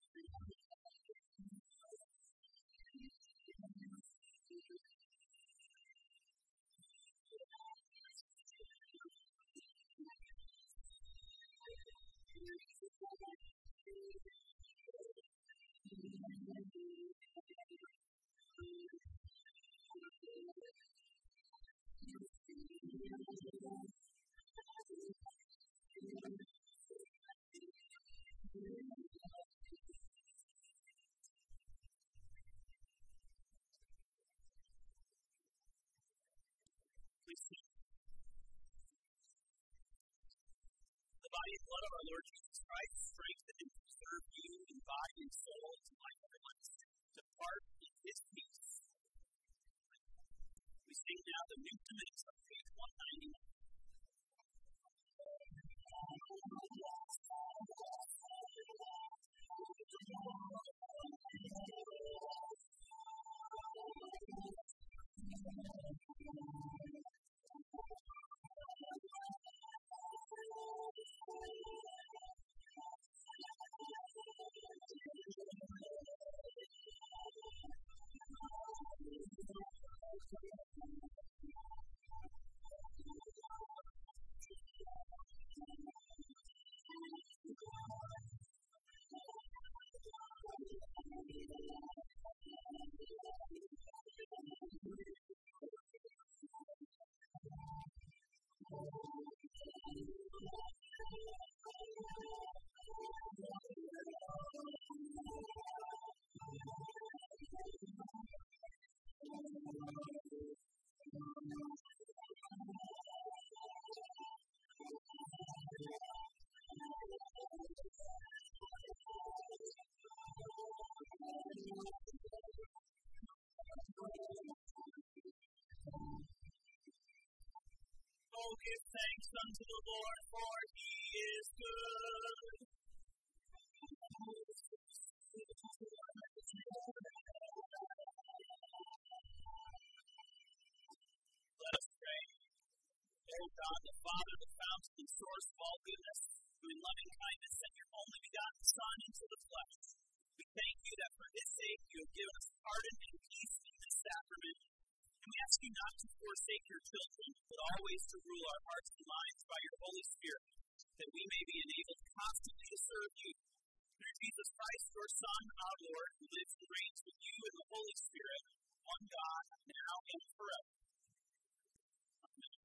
The body and blood of our Lord Jesus Christ strengthen and preserve you in body and soul to life everlasting. Depart in His peace. We sing now the New Dimensions of page 191. Oh, give thanks unto the Lord, for He is good. Let us pray. O God, the Father, the fountain and source of all goodness, who in loving kindness sent your only begotten Son into the flesh, we thank you that for His sake you have given us pardon and peace in this sacrament. And we ask you not to forsake your children, but always to rule our hearts and minds by your Holy Spirit, that we may be enabled constantly to serve you. Through Jesus Christ, your Son, our Lord, who lives and reigns with you in the Holy Spirit, one God, now and forever. Amen.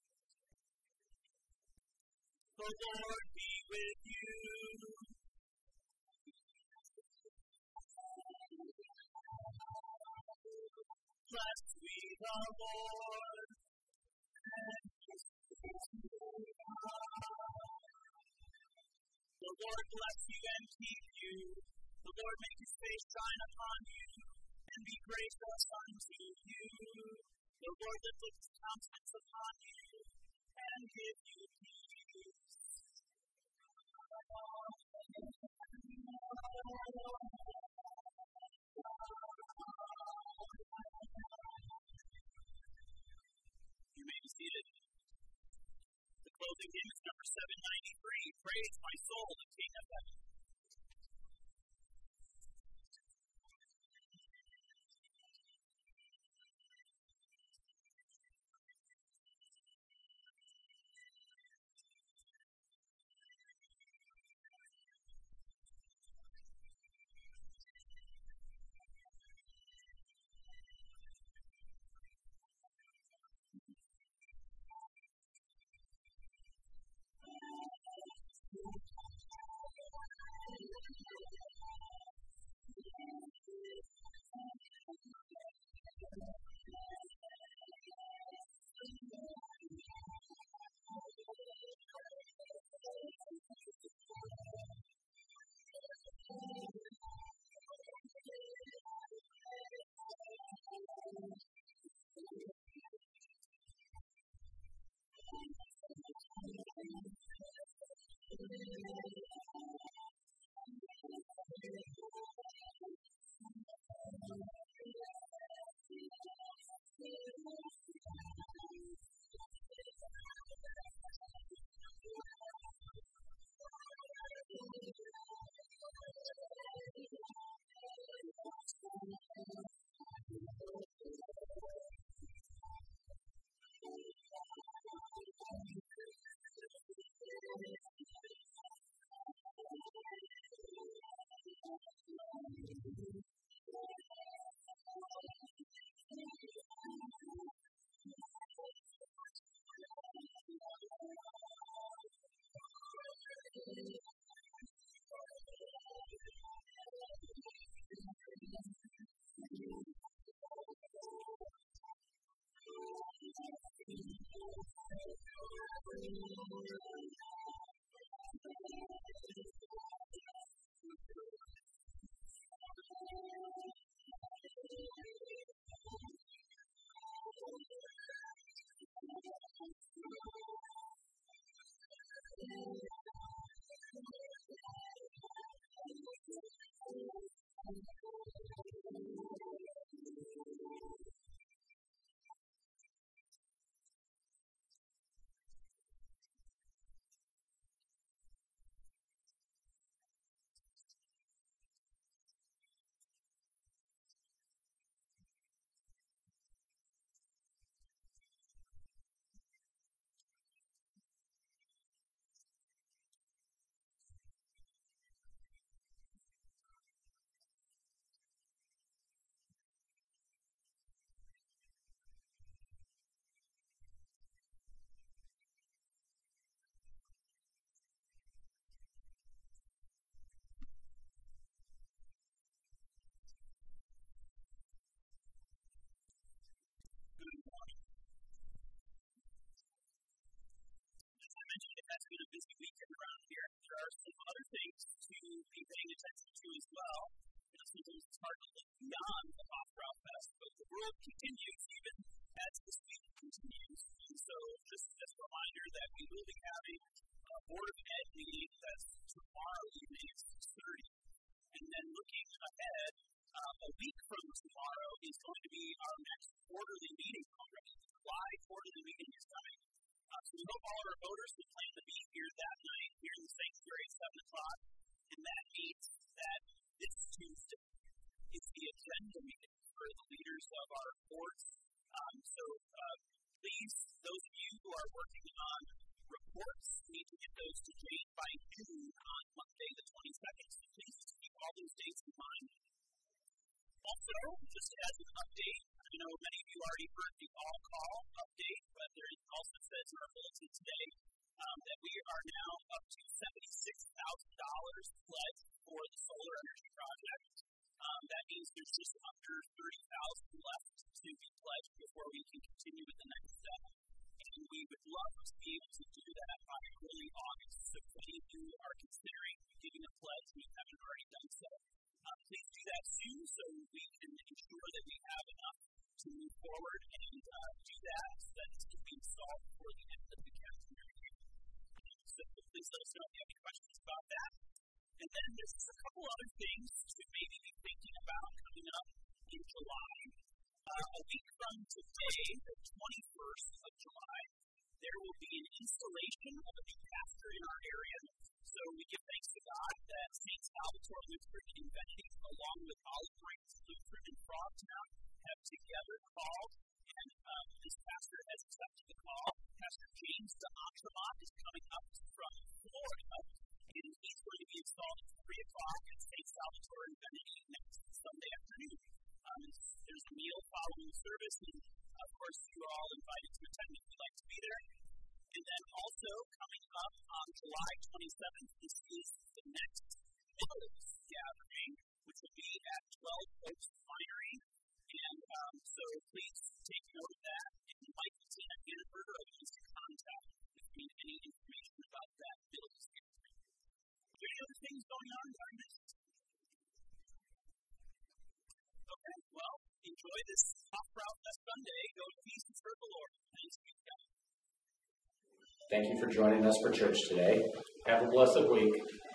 The Lord be with you. Blessed be the Lord. The Lord bless you and keep you. The Lord make His face shine upon you and be gracious unto you. The Lord lift up His countenance upon you and give you peace. You may be seated. The closing hymn is number 793, Praise My Soul, the King of Heaven. It has been a busy weekend around here. There are some other things to be paying attention to as well. Sometimes it's hard to look beyond the Hofbrau Fest, but the world continues even as this week continues. And so just as a reminder that we will be having a Board of Ed meeting that's tomorrow evening at 6:30. And then looking ahead, a week from tomorrow is going to be our next quarterly meeting already. The July quarterly meeting is coming. So we hope all of our voters will plan to be here that night, here in the sanctuary at 7 o'clock. And that means that this Tuesday is the agenda meeting for the leaders of our boards. So please, those of you who are working on reports, need to get those to Jane by noon on Monday the 22nd. So please keep all those dates in mind. Also, just as an update, I know many of you already heard the all-call update, but there also says in our bulletin today that we are now up to $76,000 pledged for the solar energy project. That means there's just under $30,000 left to be pledged before we can continue with the next step. And we would love to be able to do that by early August. So if any of you are considering giving a pledge and you haven't already done so, please do that soon so we can ensure that we have enough to move forward and do that so that it's being solved before the end of the calendar year. So please let us know if you have any questions about that. And then there's just a couple other things to maybe be thinking about coming up in July. A week from today, the 21st of July, there will be an installation of a new pastor in our area. So we give thanks to God that St. Salvatore Lutheran in Venity, along with Olive Branch Lutheran in Frogtown, have together called, and this pastor has accepted the call. Pastor James de Entremont is coming up from Florida, and he's going to be installed at 3 o'clock at St. Salvatore in Venity next Sunday afternoon. There's a meal following the service, and of course, you're all invited to attend if you'd like to be there. And then also coming up on July 27th, this is the next Middles gathering, which will be at 12 Oaks Winery. And so please take note of that. And invite Tina Hannaford or others to contact if you need any information about that Middles gathering. Are there any other things going on during this? Okay, well, enjoy this Hofbrau Fest Sunday. Go in peace and serve the Lord. Thanks be to God. Thank you for joining us for church today. Have a blessed week.